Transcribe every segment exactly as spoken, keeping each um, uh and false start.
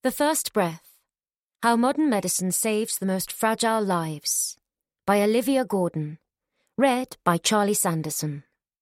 The First Breath: How Modern Medicine Saves the Most Fragile Lives, by Olivia Gordon. Read by Charlie Sanderson.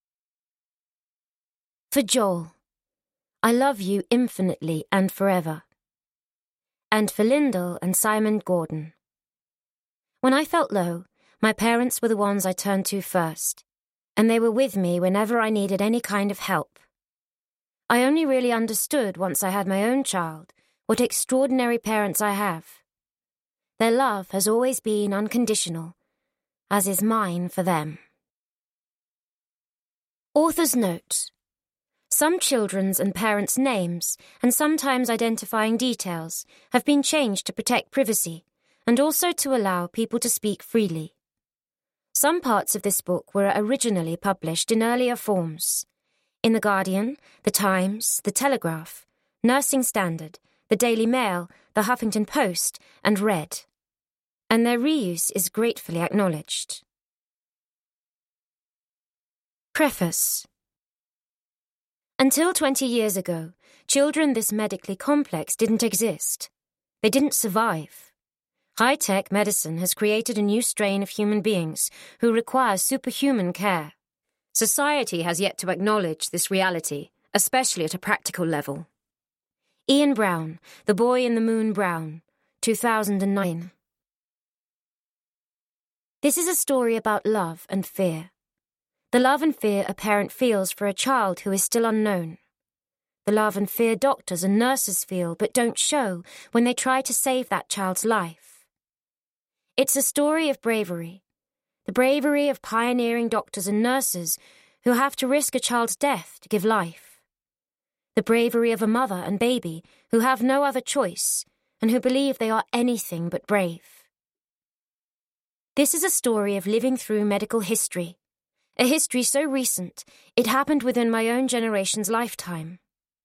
For Joel, I love you infinitely and forever. And for Lyndall and Simon Gordon. When I felt low, my parents were the ones I turned to first, and they were with me whenever I needed any kind of help. I only really understood once I had my own child what extraordinary parents I have. Their love has always been unconditional, as is mine for them. Author's note: some children's and parents' names, and sometimes identifying details, have been changed to protect privacy, and also to allow people to speak freely. Some parts of this book were originally published in earlier forms, in The Guardian, The Times, The Telegraph, Nursing Standard, The Daily Mail, The Huffington Post, and Red, and their reuse is gratefully acknowledged. Preface. Until twenty years ago, children this medically complex didn't exist. They didn't survive. High-tech medicine has created a new strain of human beings who require superhuman care. Society has yet to acknowledge this reality, especially at a practical level. Ian Brown, The Boy in the Moon Brown, two thousand nine. This is a story about love and fear. The love and fear a parent feels for a child who is still unknown. The love and fear doctors and nurses feel but don't show when they try to save that child's life. It's a story of bravery. The bravery of pioneering doctors and nurses who have to risk a child's death to give life. The bravery of a mother and baby who have no other choice and who believe they are anything but brave. This is a story of living through medical history, a history so recent it happened within my own generation's lifetime.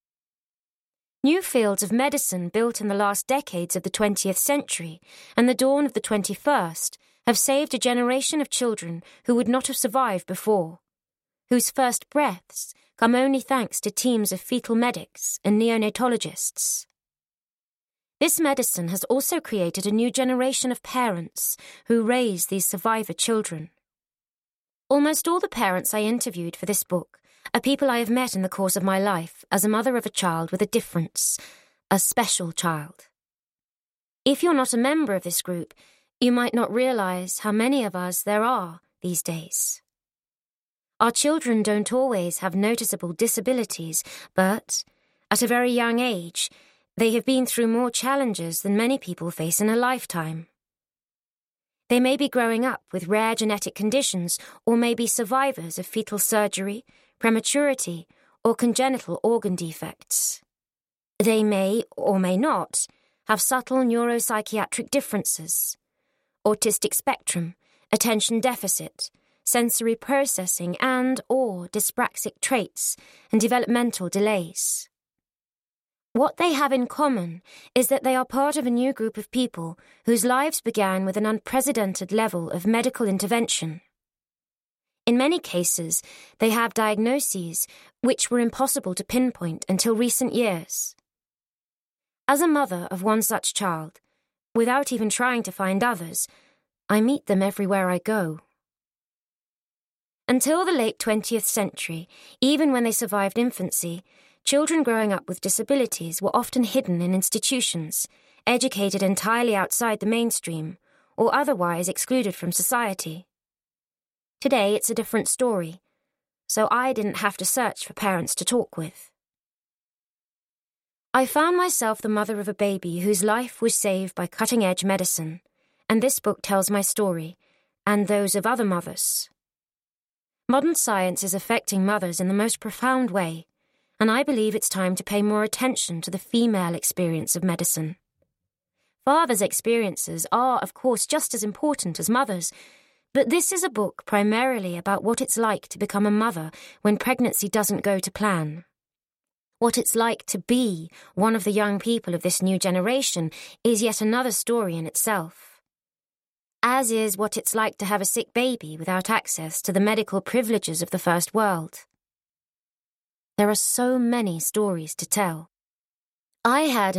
New fields of medicine built in the last decades of the twentieth century and the dawn of the twenty-first have saved a generation of children who would not have survived before, whose first breaths come only thanks to teams of fetal medics and neonatologists. This medicine has also created a new generation of parents who raise these survivor children. Almost all the parents I interviewed for this book are people I have met in the course of my life as a mother of a child with a difference, a special child. If you're not a member of this group, you might not realize how many of us there are these days. Our children don't always have noticeable disabilities, but at a very young age, they have been through more challenges than many people face in a lifetime. They may be growing up with rare genetic conditions or may be survivors of fetal surgery, prematurity, or congenital organ defects. They may, or may not, have subtle neuropsychiatric differences, autistic spectrum, attention deficit, sensory processing and or dyspraxic traits, and developmental delays. What they have in common is that they are part of a new group of people whose lives began with an unprecedented level of medical intervention. In many cases, they have diagnoses which were impossible to pinpoint until recent years. As a mother of one such child, without even trying to find others, I meet them everywhere I go. Until the late twentieth century, even when they survived infancy, children growing up with disabilities were often hidden in institutions, educated entirely outside the mainstream, or otherwise excluded from society. Today it's a different story, so I didn't have to search for parents to talk with. I found myself the mother of a baby whose life was saved by cutting-edge medicine, and this book tells my story, and those of other mothers. Modern science is affecting mothers in the most profound way, and I believe it's time to pay more attention to the female experience of medicine. Fathers' experiences are, of course, just as important as mothers', but this is a book primarily about what it's like to become a mother when pregnancy doesn't go to plan. What it's like to be one of the young people of this new generation is yet another story in itself. As is what it's like to have a sick baby without access to the medical privileges of the first world. There are so many stories to tell. I had